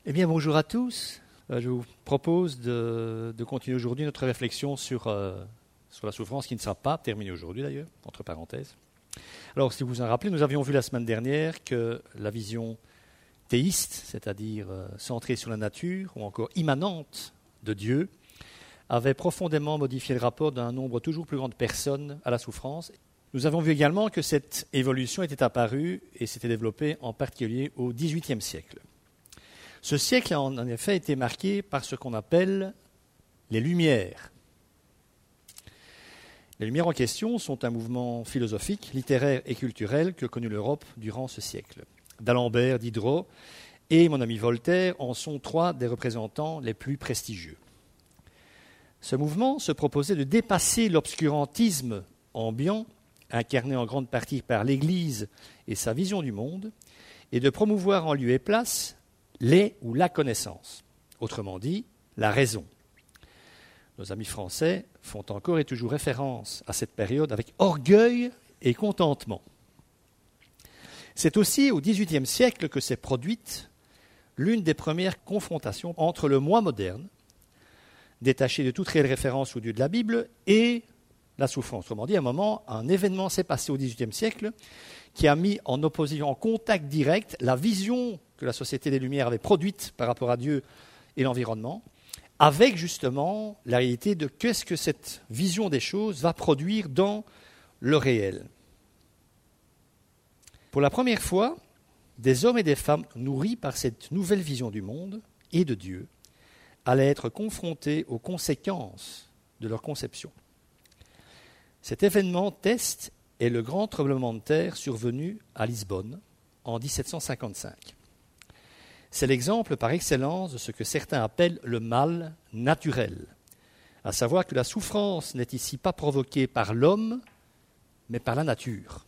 Eh bien, bonjour à tous. Je vous propose de continuer aujourd'hui notre réflexion sur la souffrance qui ne sera pas terminée aujourd'hui d'ailleurs, entre parenthèses. Alors, si vous vous en rappelez, nous avions vu la semaine dernière que la vision théiste, c'est-à-dire centrée sur la nature ou encore immanente de Dieu, avait profondément modifié le rapport d'un nombre toujours plus grand de personnes à la souffrance. Nous avons vu également que cette évolution était apparue et s'était développée en particulier au XVIIIe siècle. Ce siècle a en effet été marqué par ce qu'on appelle les Lumières. Les Lumières en question sont un mouvement philosophique, littéraire et culturel que connut l'Europe durant ce siècle. D'Alembert, Diderot et mon ami Voltaire en sont trois des représentants les plus prestigieux. Ce mouvement se proposait de dépasser l'obscurantisme ambiant, incarné en grande partie par l'Église et sa vision du monde, et de promouvoir en lieu et place les ou la connaissance, autrement dit, la raison. Nos amis français font encore et toujours référence à cette période avec orgueil et contentement. C'est aussi au XVIIIe siècle que s'est produite l'une des premières confrontations entre le moi moderne, détaché de toute réelle référence au Dieu de la Bible, et la souffrance. Autrement dit, à un moment, un événement s'est passé au XVIIIe siècle qui a mis en opposition, en contact direct, la vision que la Société des Lumières avait produite par rapport à Dieu et l'environnement, avec justement la réalité de qu'est-ce que cette vision des choses va produire dans le réel. Pour la première fois, des hommes et des femmes nourris par cette nouvelle vision du monde et de Dieu allaient être confrontés aux conséquences de leur conception. Cet événement test est le grand tremblement de terre survenu à Lisbonne en 1755. C'est l'exemple par excellence de ce que certains appellent le mal naturel, à savoir que la souffrance n'est ici pas provoquée par l'homme, mais par la nature.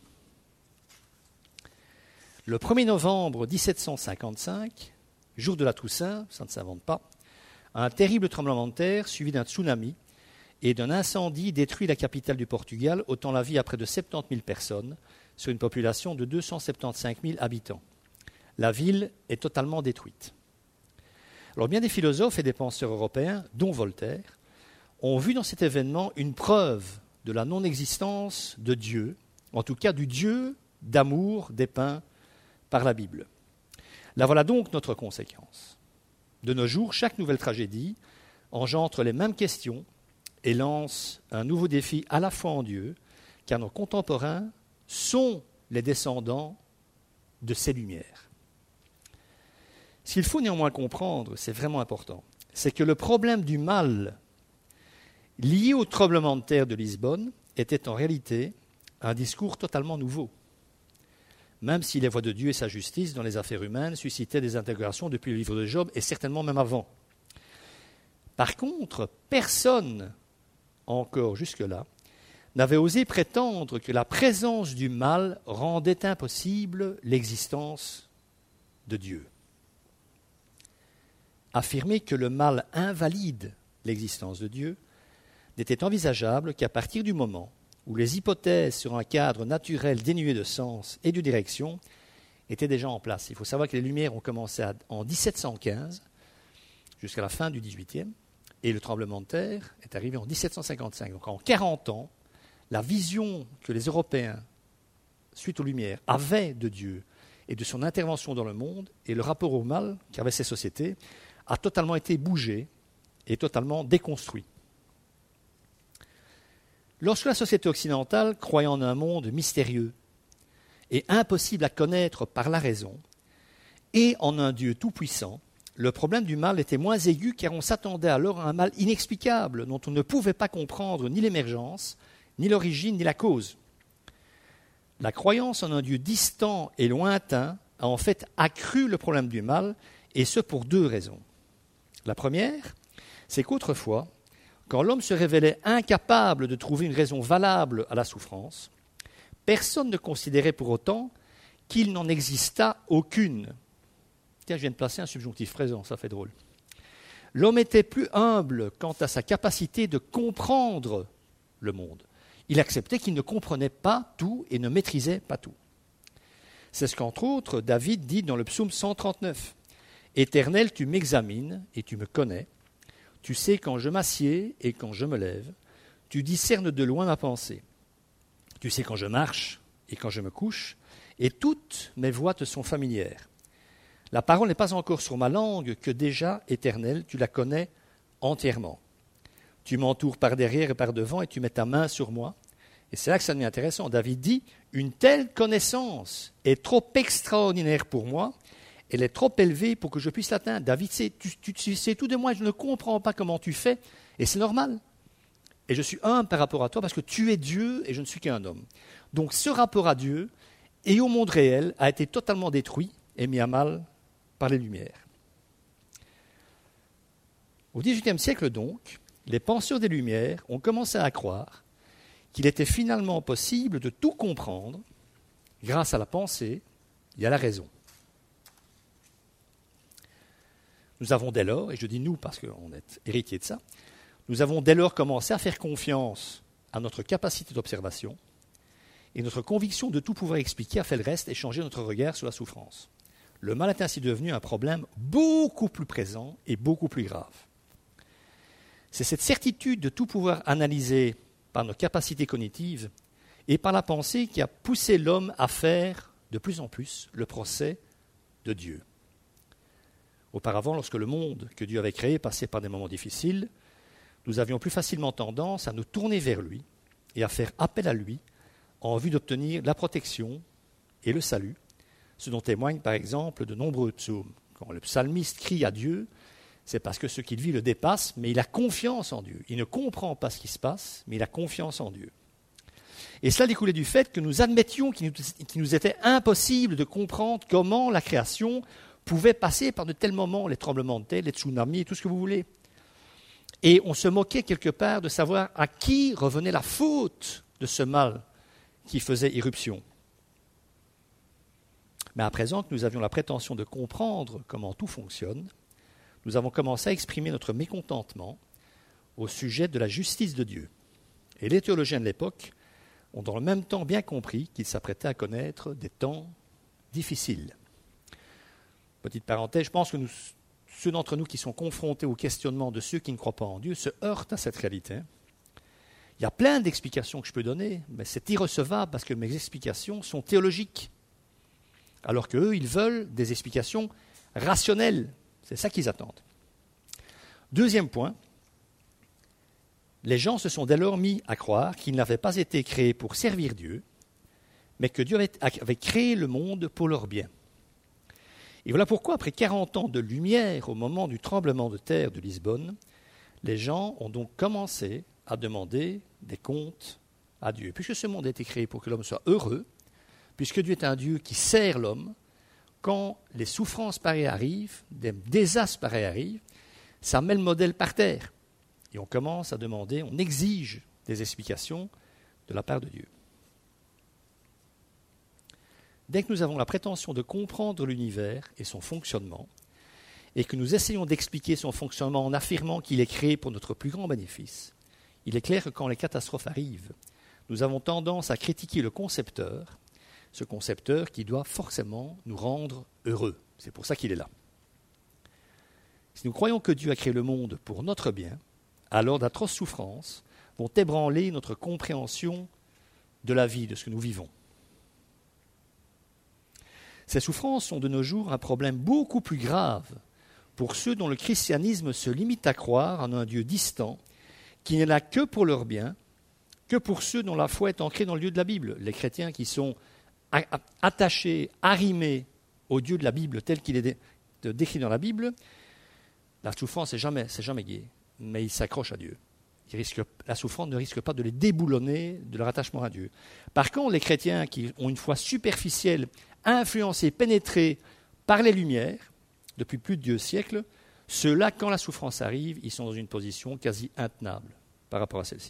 Le 1er novembre 1755, jour de la Toussaint, ça ne s'invente pas, un terrible tremblement de terre suivi d'un tsunami et d'un incendie détruit la capitale du Portugal, ôtant la vie à près de 70 000 personnes sur une population de 275 000 habitants. La ville est totalement détruite. Alors bien des philosophes et des penseurs européens, dont Voltaire, ont vu dans cet événement une preuve de la non-existence de Dieu, en tout cas du Dieu d'amour dépeint par la Bible. Là voilà donc notre conséquence. De nos jours, chaque nouvelle tragédie engendre les mêmes questions et lance un nouveau défi à la fois en Dieu, car nos contemporains sont les descendants de ces lumières. Ce qu'il faut néanmoins comprendre, c'est vraiment important, c'est que le problème du mal lié au tremblement de terre de Lisbonne était en réalité un discours totalement nouveau, même si les voies de Dieu et sa justice dans les affaires humaines suscitaient des interrogations depuis le livre de Job et certainement même avant. Par contre, personne, encore jusque-là, n'avait osé prétendre que la présence du mal rendait impossible l'existence de Dieu. Affirmer que le mal invalide l'existence de Dieu n'était envisageable qu'à partir du moment où les hypothèses sur un cadre naturel dénué de sens et de direction étaient déjà en place. Il faut savoir que les Lumières ont commencé en 1715 jusqu'à la fin du XVIIIe, et le tremblement de terre est arrivé en 1755. Donc en 40 ans, la vision que les Européens, suite aux Lumières, avaient de Dieu et de son intervention dans le monde et le rapport au mal qu'avaient ces sociétés a totalement été bougé et totalement déconstruit. Lorsque la société occidentale, croyant en un monde mystérieux et impossible à connaître par la raison, et en un Dieu tout-puissant, le problème du mal était moins aigu car on s'attendait alors à un mal inexplicable dont on ne pouvait pas comprendre ni l'émergence, ni l'origine, ni la cause. La croyance en un Dieu distant et lointain a en fait accru le problème du mal, et ce pour deux raisons. La première, c'est qu'autrefois, quand l'homme se révélait incapable de trouver une raison valable à la souffrance, personne ne considérait pour autant qu'il n'en exista aucune. Tiens, je viens de placer un subjonctif présent, ça fait drôle. L'homme était plus humble quant à sa capacité de comprendre le monde. Il acceptait qu'il ne comprenait pas tout et ne maîtrisait pas tout. C'est ce qu'entre autres David dit dans le psaume 139. Éternel, tu m'examines et tu me connais. Tu sais quand je m'assieds et quand je me lève. Tu discernes de loin ma pensée. Tu sais quand je marche et quand je me couche, et toutes mes voies te sont familières. La parole n'est pas encore sur ma langue que déjà, Éternel, tu la connais entièrement. Tu m'entoures par derrière et par devant et tu mets ta main sur moi. Et c'est là que ça devient intéressant. David dit, une telle connaissance est trop extraordinaire pour moi, elle est trop élevée pour que je puisse l'atteindre. David, tu sais tout de moi, je ne comprends pas comment tu fais, et c'est normal. Et je suis humble par rapport à toi parce que tu es Dieu et je ne suis qu'un homme. Donc ce rapport à Dieu et au monde réel a été totalement détruit et mis à mal par les Lumières. Au XVIIIe siècle donc, les penseurs des Lumières ont commencé à croire qu'il était finalement possible de tout comprendre grâce à la pensée et à la raison. Nous avons dès lors, et je dis nous parce qu'on est héritiers de ça, nous avons dès lors commencé à faire confiance à notre capacité d'observation et notre conviction de tout pouvoir expliquer a fait le reste et changer notre regard sur la souffrance. Le mal est ainsi devenu un problème beaucoup plus présent et beaucoup plus grave. C'est cette certitude de tout pouvoir analyser par nos capacités cognitives et par la pensée qui a poussé l'homme à faire de plus en plus le procès de Dieu. Auparavant, lorsque le monde que Dieu avait créé passait par des moments difficiles, nous avions plus facilement tendance à nous tourner vers lui et à faire appel à lui en vue d'obtenir la protection et le salut, ce dont témoignent par exemple de nombreux psaumes. Quand le psalmiste crie à Dieu, c'est parce que ce qu'il vit le dépasse, mais il a confiance en Dieu. Il ne comprend pas ce qui se passe, mais il a confiance en Dieu. Et cela découlait du fait que nous admettions qu'il nous était impossible de comprendre comment la création pouvait passer par de tels moments, les tremblements de terre, les tsunamis, tout ce que vous voulez. Et on se moquait quelque part de savoir à qui revenait la faute de ce mal qui faisait irruption. Mais à présent que nous avions la prétention de comprendre comment tout fonctionne, nous avons commencé à exprimer notre mécontentement au sujet de la justice de Dieu. Et les théologiens de l'époque ont dans le même temps bien compris qu'ils s'apprêtaient à connaître des temps difficiles. Petite parenthèse, je pense que ceux d'entre nous qui sont confrontés au questionnement de ceux qui ne croient pas en Dieu se heurtent à cette réalité. Il y a plein d'explications que je peux donner, mais c'est irrecevable parce que mes explications sont théologiques. Alors qu'eux, ils veulent des explications rationnelles. C'est ça qu'ils attendent. Deuxième point, les gens se sont dès lors mis à croire qu'ils n'avaient pas été créés pour servir Dieu, mais que Dieu avait créé le monde pour leur bien. Et voilà pourquoi, après 40 ans de lumière au moment du tremblement de terre de Lisbonne, les gens ont donc commencé à demander des comptes à Dieu. Puisque ce monde a été créé pour que l'homme soit heureux, puisque Dieu est un Dieu qui sert l'homme, quand les souffrances pareilles arrivent, des désastres pareils arrivent, ça met le modèle par terre. Et on commence à demander, on exige des explications de la part de Dieu. Dès que nous avons la prétention de comprendre l'univers et son fonctionnement, et que nous essayons d'expliquer son fonctionnement en affirmant qu'il est créé pour notre plus grand bénéfice, il est clair que quand les catastrophes arrivent, nous avons tendance à critiquer le concepteur, ce concepteur qui doit forcément nous rendre heureux. C'est pour ça qu'il est là. Si nous croyons que Dieu a créé le monde pour notre bien, alors d'atroces souffrances vont ébranler notre compréhension de la vie, de ce que nous vivons. Ces souffrances sont de nos jours un problème beaucoup plus grave pour ceux dont le christianisme se limite à croire en un Dieu distant, qui n'est là que pour leur bien, que pour ceux dont la foi est ancrée dans le Dieu de la Bible. Les chrétiens qui sont attachés, arrimés au Dieu de la Bible tel qu'il est décrit dans la Bible, la souffrance c'est jamais gai, mais ils s'accrochent à Dieu. La souffrance ne risque pas de les déboulonner de leur attachement à Dieu. Par contre, les chrétiens qui ont une foi superficielle, influencés, pénétrés par les Lumières, depuis plus de 2 siècles, ceux-là, quand la souffrance arrive, ils sont dans une position quasi intenable par rapport à celle-ci.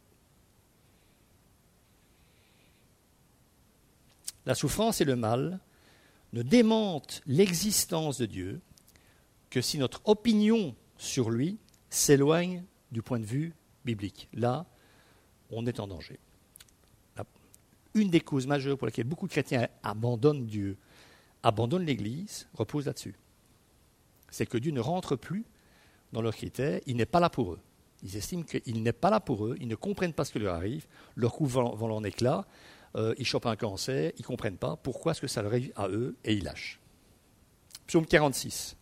La souffrance et le mal ne démentent l'existence de Dieu que si notre opinion sur lui s'éloigne du point de vue biblique. Là, on est en danger. Une des causes majeures pour lesquelles beaucoup de chrétiens abandonnent Dieu, abandonnent l'Église, repose là-dessus. c'est que Dieu ne rentre plus dans leurs critères, il n'est pas là pour eux. Ils estiment qu'il n'est pas là pour eux, ils ne comprennent pas ce qui leur arrive, leur couple vont en éclats, ils chopent un cancer, ils ne comprennent pas pourquoi est-ce que ça leur arrive à eux, et ils lâchent. Psaume 46,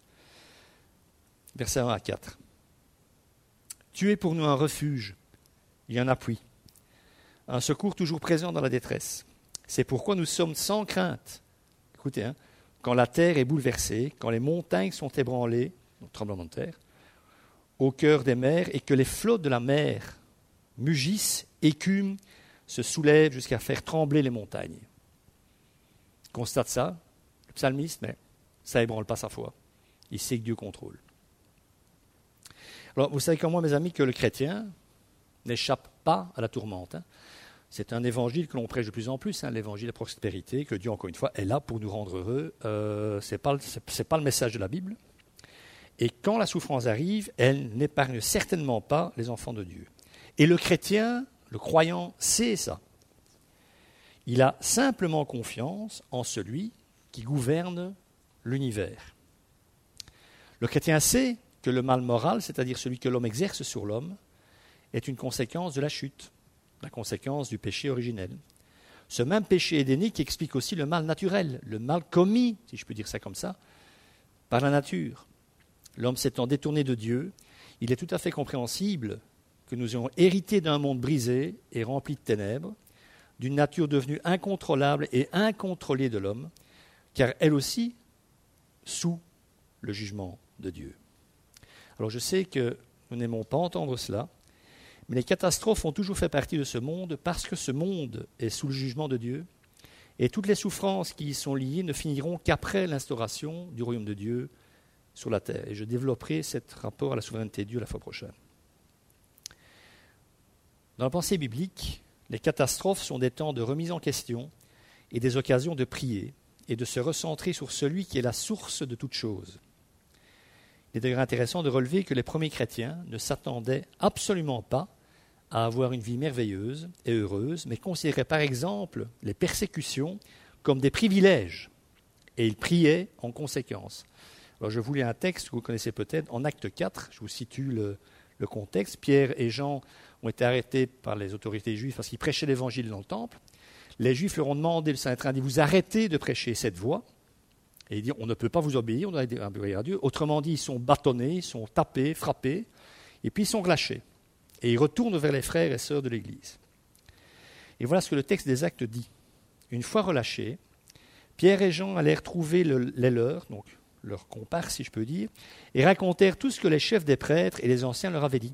versets 1 à 4. Tu es pour nous un refuge et un appui, un secours toujours présent dans la détresse. C'est pourquoi nous sommes sans crainte. Écoutez, quand la terre est bouleversée, quand les montagnes sont ébranlées, donc tremblement de terre, au cœur des mers, et que les flots de la mer mugissent, écument, se soulèvent jusqu'à faire trembler les montagnes. Il constate ça, le psalmiste, mais ça n'ébranle pas sa foi. Il sait que Dieu contrôle. Alors, vous savez comme moi, mes amis, que le chrétien n'échappe pas à la tourmente. C'est un évangile que l'on prêche de plus en plus, l'évangile de la prospérité, que Dieu, encore une fois, est là pour nous rendre heureux. Ce n'est pas le message de la Bible. Et quand la souffrance arrive, elle n'épargne certainement pas les enfants de Dieu. Et le chrétien, le croyant, sait ça. Il a simplement confiance en celui qui gouverne l'univers. Le chrétien sait que le mal moral, c'est-à-dire celui que l'homme exerce sur l'homme, est une conséquence de la chute, la conséquence du péché originel. Ce même péché édénique explique aussi le mal naturel, le mal commis, si je peux dire ça comme ça, par la nature. L'homme s'étant détourné de Dieu, il est tout à fait compréhensible que nous ayons hérité d'un monde brisé et rempli de ténèbres, d'une nature devenue incontrôlable et incontrôlée de l'homme, car elle aussi sous le jugement de Dieu. Alors je sais que nous n'aimons pas entendre cela, mais les catastrophes ont toujours fait partie de ce monde parce que ce monde est sous le jugement de Dieu, et toutes les souffrances qui y sont liées ne finiront qu'après l'instauration du royaume de Dieu sur la terre. Et je développerai ce rapport à la souveraineté de Dieu la fois prochaine. Dans la pensée biblique, les catastrophes sont des temps de remise en question et des occasions de prier et de se recentrer sur celui qui est la source de toute chose. Il est d'ailleurs intéressant de relever que les premiers chrétiens ne s'attendaient absolument pas à avoir une vie merveilleuse et heureuse, mais considéraient par exemple les persécutions comme des privilèges, et ils priaient en conséquence. Alors je vous lis un texte que vous connaissez peut-être, en Acte 4, je vous situe le contexte. Pierre et Jean ont été arrêtés par les autorités juives parce qu'ils prêchaient l'évangile dans le temple. Les Juifs leur ont demandé, le Saint-Train dit, vous arrêtez de prêcher cette voie. Et il dit, on ne peut pas vous obéir, on doit obéir à Dieu. Autrement dit, ils sont bâtonnés, ils sont tapés, frappés, et puis ils sont relâchés. Et ils retournent vers les frères et sœurs de l'Église. Et voilà ce que le texte des Actes dit. Une fois relâchés, Pierre et Jean allèrent trouver les leurs, donc leurs comparses, si je peux dire, et racontèrent tout ce que les chefs des prêtres et les anciens leur avaient dit.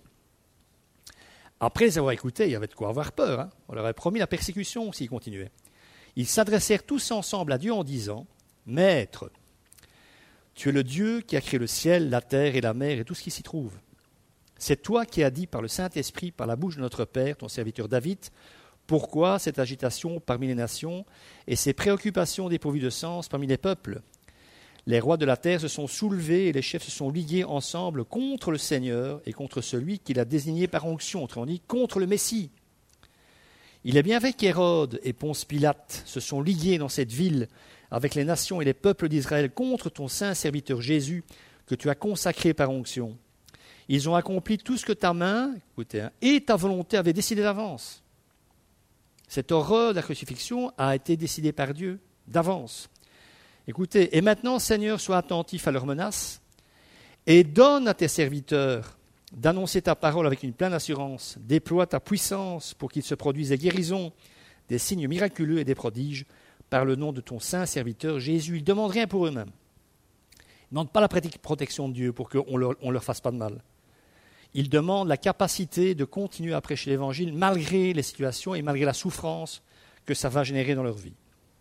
Après les avoir écoutés, il y avait de quoi avoir peur. On leur avait promis la persécution s'ils continuaient. Ils s'adressèrent tous ensemble à Dieu en disant, « Maître, tu es le Dieu qui a créé le ciel, la terre et la mer et tout ce qui s'y trouve. C'est toi qui as dit par le Saint-Esprit, par la bouche de notre Père, ton serviteur David, pourquoi cette agitation parmi les nations et ces préoccupations dépourvues de sens parmi les peuples ? Les rois de la terre se sont soulevés et les chefs se sont ligués ensemble contre le Seigneur et contre celui qu'il a désigné par onction, autrement dit, contre le Messie. Il est bien vrai qu'Hérode et Ponce Pilate se sont ligués dans cette ville avec les nations et les peuples d'Israël contre ton saint serviteur Jésus que tu as consacré par onction. Ils ont accompli tout ce que ta main, écoutez, et ta volonté avaient décidé d'avance. Cette horreur de la crucifixion a été décidée par Dieu d'avance. Écoutez, et maintenant, Seigneur, sois attentif à leurs menaces et donne à tes serviteurs d'annoncer ta parole avec une pleine assurance. Déploie ta puissance pour qu'il se produise des guérisons, des signes miraculeux et des prodiges par le nom de ton saint serviteur Jésus. Ils ne demandent rien pour eux-mêmes. Ils ne demandent pas la protection de Dieu pour qu'on ne leur fasse pas de mal. Ils demandent la capacité de continuer à prêcher l'Évangile malgré les situations et malgré la souffrance que ça va générer dans leur vie.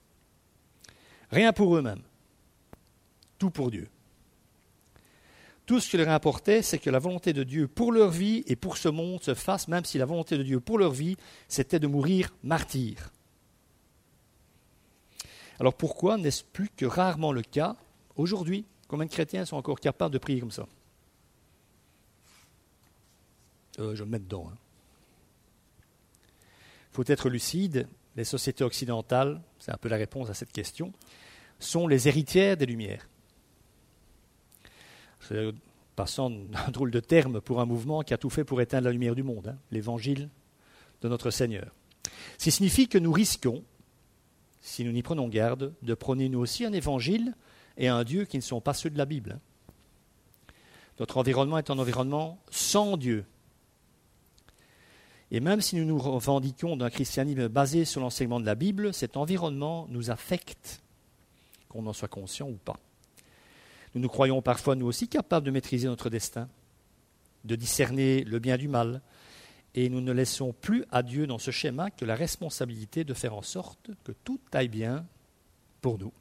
Rien pour eux-mêmes, tout pour Dieu. Tout ce qui leur importait, c'est que la volonté de Dieu pour leur vie et pour ce monde se fasse, même si la volonté de Dieu pour leur vie, c'était de mourir martyrs. Alors pourquoi n'est-ce plus que rarement le cas aujourd'hui? Combien de chrétiens sont encore capables de prier comme ça? Je vais me mettre dedans. Il faut être lucide. Les sociétés occidentales, c'est un peu la réponse à cette question, sont les héritières des Lumières. C'est passant un drôle de terme pour un mouvement qui a tout fait pour éteindre la lumière du monde, l'évangile de notre Seigneur. Ce qui signifie que nous risquons, si nous n'y prenons garde, de prôner nous aussi un évangile et un Dieu qui ne sont pas ceux de la Bible. Notre environnement est un environnement sans Dieu. Et même si nous nous revendiquons d'un christianisme basé sur l'enseignement de la Bible, cet environnement nous affecte, qu'on en soit conscient ou pas. Nous nous croyons parfois nous aussi capables de maîtriser notre destin, de discerner le bien du mal, et nous ne laissons plus à Dieu dans ce schéma que la responsabilité de faire en sorte que tout aille bien pour nous.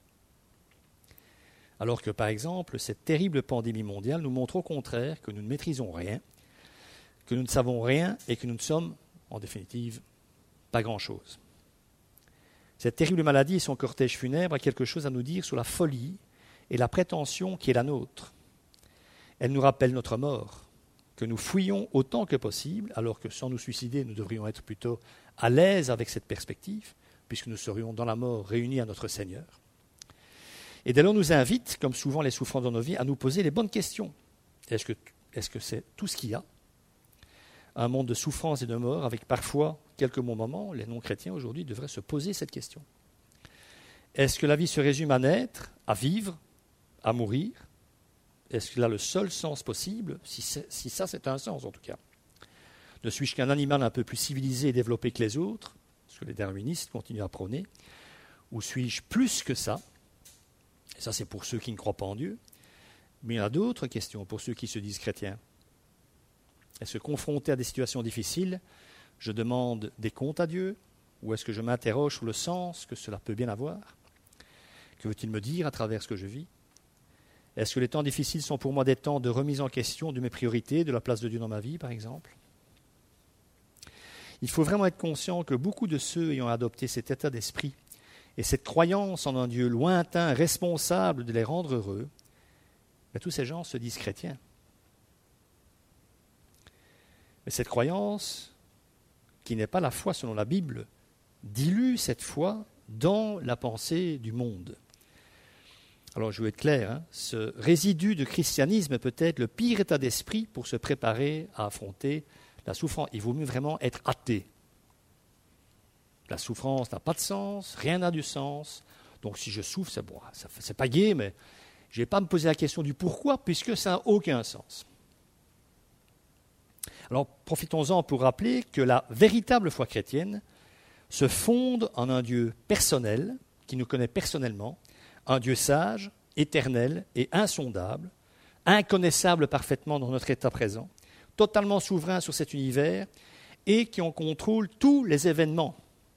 Alors que, par exemple, cette terrible pandémie mondiale nous montre au contraire que nous ne maîtrisons rien, que nous ne savons rien et que nous ne sommes, en définitive, pas grand-chose. Cette terrible maladie et son cortège funèbre a quelque chose à nous dire sur la folie et la prétention qui est la nôtre. Elle nous rappelle notre mort, que nous fuyons autant que possible, alors que sans nous suicider, nous devrions être plutôt à l'aise avec cette perspective, puisque nous serions dans la mort réunis à notre Seigneur. Et dès lors, nous invite, comme souvent les souffrants dans nos vies, à nous poser les bonnes questions. Est-ce que c'est tout ce qu'il y a ? Un monde de souffrance et de mort, avec parfois quelques bons moments, les non-chrétiens aujourd'hui devraient se poser cette question. Est-ce que la vie se résume à naître, à vivre, à mourir ? Est-ce que là le seul sens possible, si ça c'est un sens en tout cas? Ne suis-je qu'un animal un peu plus civilisé et développé que les autres, ce que les darwinistes continuent à prôner, ou suis-je plus que ça? Et ça c'est pour ceux qui ne croient pas en Dieu. Mais il y a d'autres questions pour ceux qui se disent chrétiens. Est-ce que confronté à des situations difficiles, je demande des comptes à Dieu, ou est-ce que je m'interroge sur le sens que cela peut bien avoir? Que veut-il me dire à travers ce que je vis? Est-ce que les temps difficiles sont pour moi des temps de remise en question de mes priorités, de la place de Dieu dans ma vie, par exemple? Il faut vraiment être conscient que beaucoup de ceux ayant adopté cet état d'esprit et cette croyance en un Dieu lointain, responsable de les rendre heureux, tous ces gens se disent chrétiens. Mais cette croyance, qui n'est pas la foi selon la Bible, dilue cette foi dans la pensée du monde. Alors je veux être clair, ce résidu de christianisme est peut-être le pire état d'esprit pour se préparer à affronter la souffrance. Il vaut mieux vraiment être athée. La souffrance n'a pas de sens, rien n'a du sens. Donc si je souffre, c'est bon, c'est pas gai, mais je ne vais pas me poser la question du pourquoi, puisque ça n'a aucun sens. Alors profitons-en pour rappeler que la véritable foi chrétienne se fonde en un Dieu personnel, qui nous connaît personnellement, un Dieu sage, éternel et insondable, inconnaissable parfaitement dans notre état présent, totalement souverain sur cet univers et qui en contrôle tous les événements.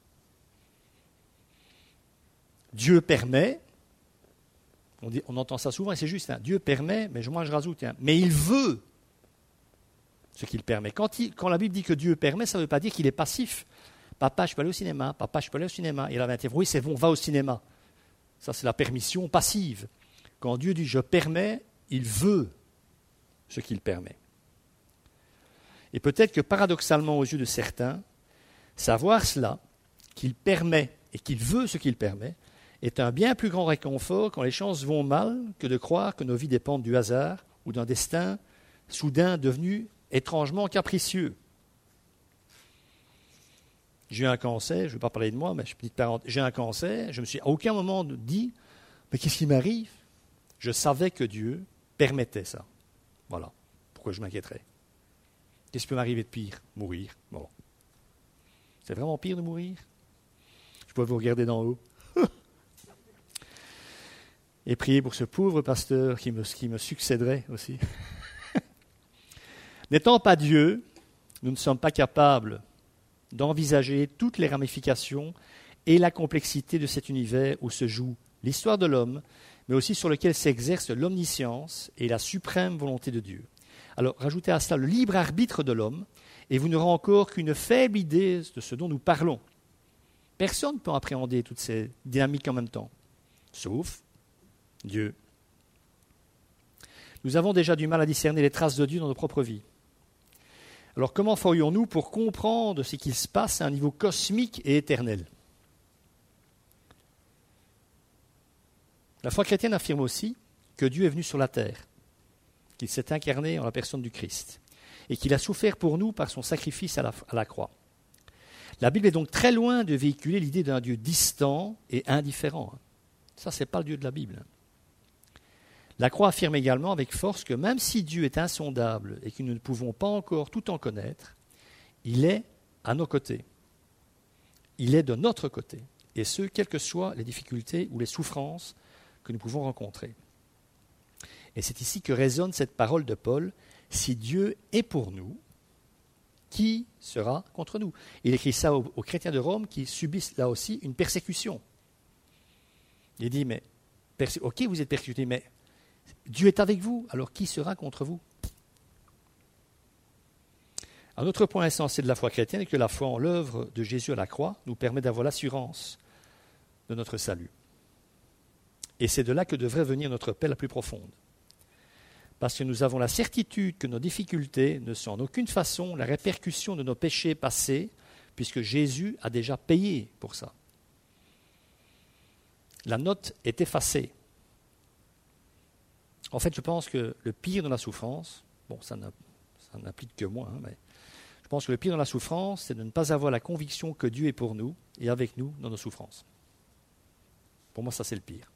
Dieu permet, on entend ça souvent et c'est juste, Dieu permet, mais moi je rajoute, mais il veut ce qu'il permet. Quand la Bible dit que Dieu permet, ça ne veut pas dire qu'il est passif. Papa, je peux aller au cinéma, papa, je peux aller au cinéma. Et là, oui, c'est bon, va au cinéma. Ça, c'est la permission passive. Quand Dieu dit « je permets », il veut ce qu'il permet. Et peut-être que paradoxalement aux yeux de certains, savoir cela, qu'il permet et qu'il veut ce qu'il permet, est un bien plus grand réconfort quand les choses vont mal que de croire que nos vies dépendent du hasard ou d'un destin soudain devenu étrangement capricieux. J'ai eu un cancer, je ne vais pas parler de moi, mais j'ai un cancer, je me suis à aucun moment dit, mais qu'est-ce qui m'arrive? Je savais que Dieu permettait ça. Voilà, pourquoi je m'inquiéterais? Qu'est-ce qui peut m'arriver de pire? Mourir. Bon. C'est vraiment pire de mourir? Je peux vous regarder d'en haut. Et prier pour ce pauvre pasteur qui me succéderait aussi. N'étant pas Dieu, nous ne sommes pas capables d'envisager toutes les ramifications et la complexité de cet univers où se joue l'histoire de l'homme, mais aussi sur lequel s'exerce l'omniscience et la suprême volonté de Dieu. Alors, rajoutez à cela le libre arbitre de l'homme, et vous n'aurez encore qu'une faible idée de ce dont nous parlons. Personne ne peut appréhender toutes ces dynamiques en même temps, sauf Dieu. Nous avons déjà du mal à discerner les traces de Dieu dans nos propres vies. Alors comment ferions-nous pour comprendre ce qu'il se passe à un niveau cosmique et éternel? La foi chrétienne affirme aussi que Dieu est venu sur la terre. qu'il s'est incarné en la personne du Christ et qu'il a souffert pour nous par son sacrifice à la croix. La Bible est donc très loin de véhiculer l'idée d'un Dieu distant et indifférent. Ça, ce n'est pas le Dieu de la Bible. La croix affirme également avec force que même si Dieu est insondable et que nous ne pouvons pas encore tout en connaître, il est à nos côtés. Il est de notre côté, et ce, quelles que soient les difficultés ou les souffrances que nous pouvons rencontrer. Et c'est ici que résonne cette parole de Paul, « Si Dieu est pour nous, qui sera contre nous ?» Il écrit ça aux chrétiens de Rome qui subissent là aussi une persécution. Il dit, mais, ok, vous êtes persécutés, mais Dieu est avec vous, alors qui sera contre vous? Un autre point essentiel de la foi chrétienne est que la foi en l'œuvre de Jésus à la croix nous permet d'avoir l'assurance de notre salut. Et c'est de là que devrait venir notre paix la plus profonde. Parce que nous avons la certitude que nos difficultés ne sont en aucune façon la répercussion de nos péchés passés, puisque Jésus a déjà payé pour ça. La note est effacée. En fait, je pense que le pire dans la souffrance, bon, ça n'implique que moi, mais je pense que le pire dans la souffrance, c'est de ne pas avoir la conviction que Dieu est pour nous et avec nous dans nos souffrances. Pour moi, ça, c'est le pire.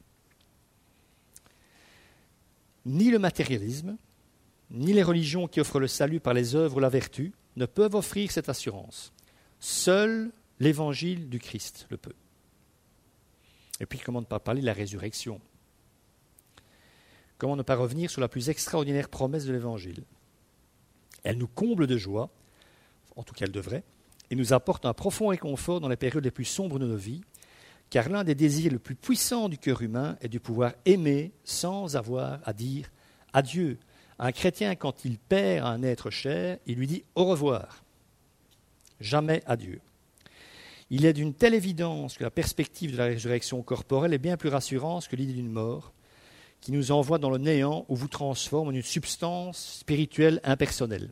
Ni le matérialisme, ni les religions qui offrent le salut par les œuvres ou la vertu ne peuvent offrir cette assurance. Seul l'évangile du Christ le peut. Et puis, comment ne pas parler de la résurrection? Comment ne pas revenir sur la plus extraordinaire promesse de l'Évangile? Elle nous comble de joie, en tout cas elle devrait, et nous apporte un profond réconfort dans les périodes les plus sombres de nos vies, car l'un des désirs les plus puissants du cœur humain est de pouvoir aimer sans avoir à dire adieu. Un chrétien, quand il perd un être cher, il lui dit au revoir, jamais adieu. Il est d'une telle évidence que la perspective de la résurrection corporelle est bien plus rassurante que l'idée d'une mort, qui nous envoie dans le néant ou vous transforme en une substance spirituelle impersonnelle.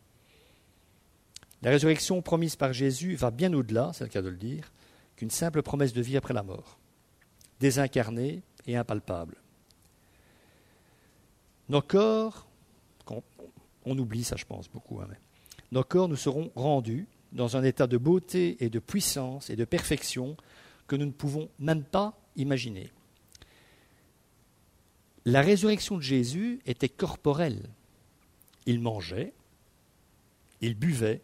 La résurrection promise par Jésus va bien au-delà, c'est le cas de le dire, qu'une simple promesse de vie après la mort, désincarnée et impalpable. Nos corps, on oublie ça je pense beaucoup, mais nos corps nous seront rendus dans un état de beauté et de puissance et de perfection que nous ne pouvons même pas imaginer. La résurrection de Jésus était corporelle. Il mangeait, il buvait,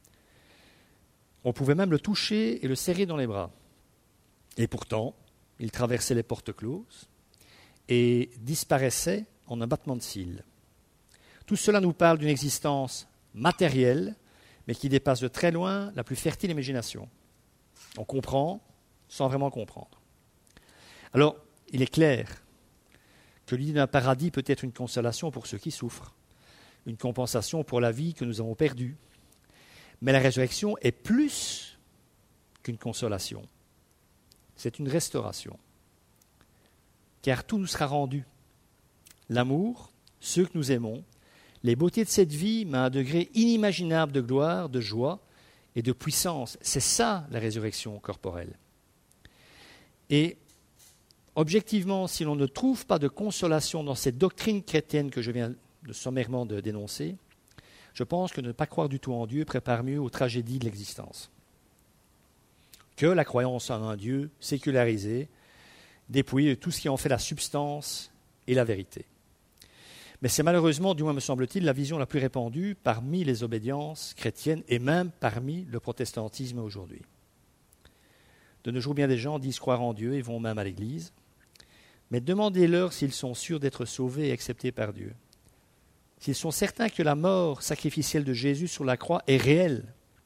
on pouvait même le toucher et le serrer dans les bras. Et pourtant, il traversait les portes closes et disparaissait en un battement de cils. Tout cela nous parle d'une existence matérielle, mais qui dépasse de très loin la plus fertile imagination. On comprend sans vraiment comprendre. Alors, il est clair que l'idée d'un paradis peut être une consolation pour ceux qui souffrent, une compensation pour la vie que nous avons perdue. Mais la résurrection est plus qu'une consolation. C'est une restauration. Car tout nous sera rendu. L'amour, ceux que nous aimons, les beautés de cette vie, mais à un degré inimaginable de gloire, de joie et de puissance. C'est ça la résurrection corporelle. Et objectivement, si l'on ne trouve pas de consolation dans cette doctrine chrétienne que je viens sommairement de dénoncer, je pense que ne pas croire du tout en Dieu prépare mieux aux tragédies de l'existence. Que la croyance en un Dieu sécularisé, dépouillé de tout ce qui en fait la substance et la vérité. Mais c'est malheureusement, du moins me semble-t-il, la vision la plus répandue parmi les obédiences chrétiennes et même parmi le protestantisme aujourd'hui. De nos jours, bien des gens disent croire en Dieu et vont même à l'église, mais demandez-leur s'ils sont sûrs d'être sauvés et acceptés par Dieu. S'ils sont certains que la mort sacrificielle de Jésus sur la croix est réelle,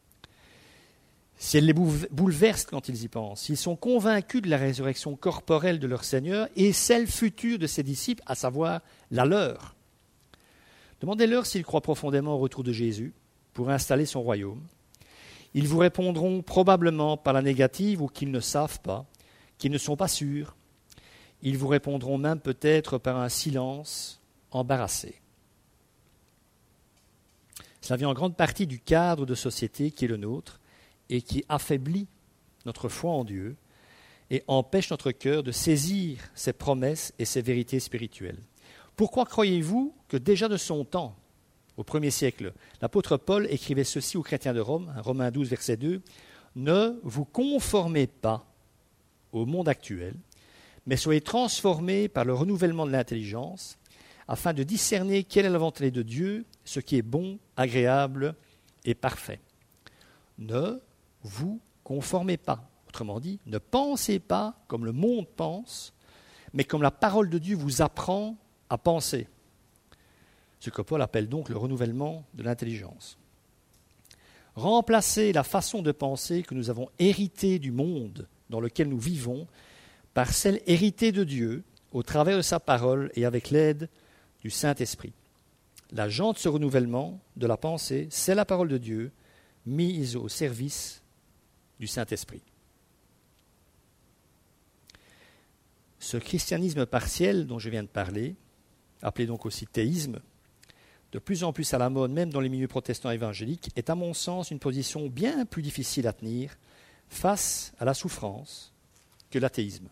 si elle les bouleverse quand ils y pensent, s'ils sont convaincus de la résurrection corporelle de leur Seigneur et celle future de ses disciples, à savoir la leur. Demandez-leur s'ils croient profondément au retour de Jésus pour installer son royaume. Ils vous répondront probablement par la négative ou qu'ils ne savent pas, qu'ils ne sont pas sûrs. Ils vous répondront même peut-être par un silence embarrassé. Cela vient en grande partie du cadre de société qui est le nôtre et qui affaiblit notre foi en Dieu et empêche notre cœur de saisir ses promesses et ses vérités spirituelles. Pourquoi croyez-vous que déjà de son temps, au 1er siècle, l'apôtre Paul écrivait ceci aux chrétiens de Rome, Romains 12, verset 2, « Ne vous conformez pas au monde actuel, mais soyez transformés par le renouvellement de l'intelligence, afin de discerner quelle est la volonté de Dieu, ce qui est bon, agréable et parfait. » Ne vous conformez pas. Autrement dit, ne pensez pas comme le monde pense, mais comme la parole de Dieu vous apprend à penser. Ce que Paul appelle donc le renouvellement de l'intelligence. Remplacer la façon de penser que nous avons héritée du monde dans lequel nous vivons par celle héritée de Dieu au travers de sa parole et avec l'aide du Saint-Esprit. L'agent de ce renouvellement de la pensée, c'est la parole de Dieu mise au service du Saint-Esprit. Ce christianisme partiel dont je viens de parler, appelé donc aussi théisme, de plus en plus à la mode, même dans les milieux protestants évangéliques, est à mon sens une position bien plus difficile à tenir face à la souffrance que l'athéisme.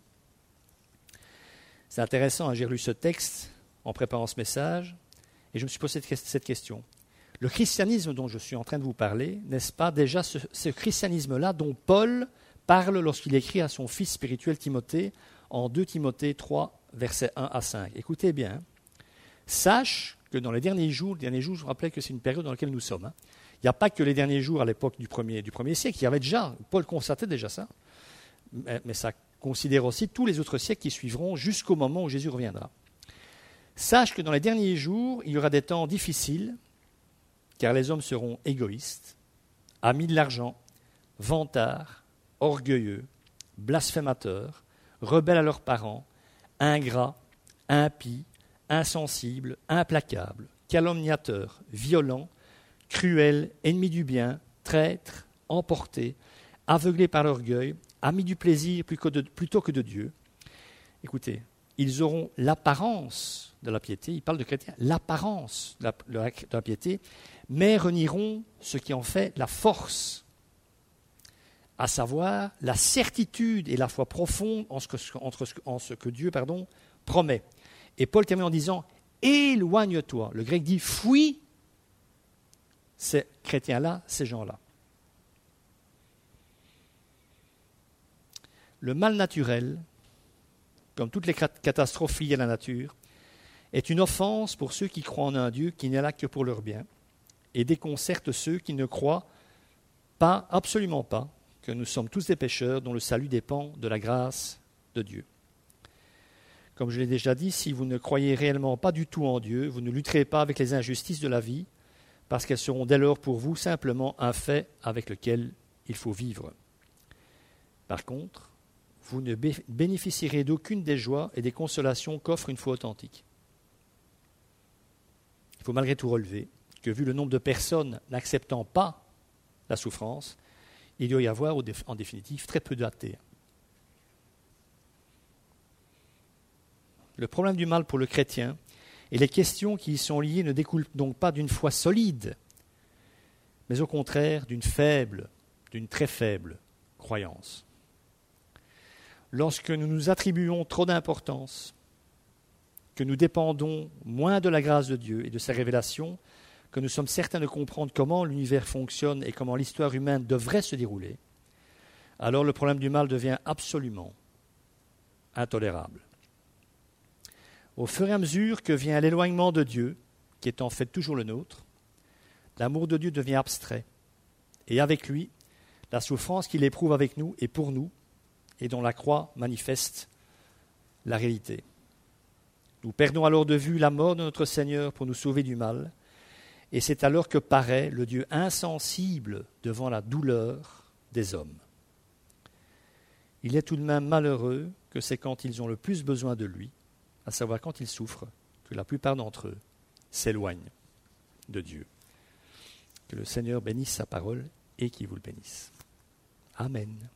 C'est intéressant, j'ai lu ce texte en préparant ce message, et je me suis posé cette question. Le christianisme dont je suis en train de vous parler, n'est-ce pas déjà ce christianisme-là dont Paul parle lorsqu'il écrit à son fils spirituel Timothée en 2 Timothée 3, versets 1 à 5. Écoutez bien, sache que dans les derniers jours, je vous rappelle que c'est une période dans laquelle nous sommes. Il n'y a pas que les derniers jours à l'époque du premier siècle, il y avait déjà, Paul constatait déjà ça, mais ça considère aussi tous les autres siècles qui suivront jusqu'au moment où Jésus reviendra. Sache que dans les derniers jours, il y aura des temps difficiles, car les hommes seront égoïstes, amis de l'argent, vantards, orgueilleux, blasphémateurs, rebelles à leurs parents, ingrats, impies, insensibles, implacables, calomniateurs, violents, cruels, ennemis du bien, traîtres, emportés, aveuglés par l'orgueil, amis du plaisir plutôt que de Dieu. Écoutez, ils auront l'apparence de la piété, il parle de chrétiens, l'apparence de la piété, mais renieront ce qui en fait la force, à savoir la certitude et la foi profonde en ce que Dieu promet. Et Paul termine en disant « éloigne-toi ». Le grec dit « fuis » ces chrétiens-là, ces gens-là. Le mal naturel, comme toutes les catastrophes liées à la nature, est une offense pour ceux qui croient en un Dieu qui n'est là que pour leur bien et déconcerte ceux qui ne croient pas, absolument pas, que nous sommes tous des pécheurs dont le salut dépend de la grâce de Dieu. Comme je l'ai déjà dit, si vous ne croyez réellement pas du tout en Dieu, vous ne lutterez pas avec les injustices de la vie, parce qu'elles seront dès lors pour vous simplement un fait avec lequel il faut vivre. Par contre, vous ne bénéficierez d'aucune des joies et des consolations qu'offre une foi authentique. Il faut malgré tout relever que vu le nombre de personnes n'acceptant pas la souffrance, il doit y avoir en définitive très peu d'athées. Le problème du mal pour le chrétien et les questions qui y sont liées ne découlent donc pas d'une foi solide, mais au contraire d'une très faible croyance. Lorsque nous nous attribuons trop d'importance, que nous dépendons moins de la grâce de Dieu et de sa révélation, que nous sommes certains de comprendre comment l'univers fonctionne et comment l'histoire humaine devrait se dérouler, alors le problème du mal devient absolument intolérable. Au fur et à mesure que vient l'éloignement de Dieu, qui est en fait toujours le nôtre, l'amour de Dieu devient abstrait. Et avec lui, la souffrance qu'il éprouve avec nous et pour nous, et dont la croix manifeste la réalité. Nous perdons alors de vue la mort de notre Seigneur pour nous sauver du mal, et c'est alors que paraît le Dieu insensible devant la douleur des hommes. Il est tout de même malheureux que c'est quand ils ont le plus besoin de lui, à savoir quand ils souffrent, que la plupart d'entre eux s'éloignent de Dieu. Que le Seigneur bénisse sa parole et qu'il vous le bénisse. Amen.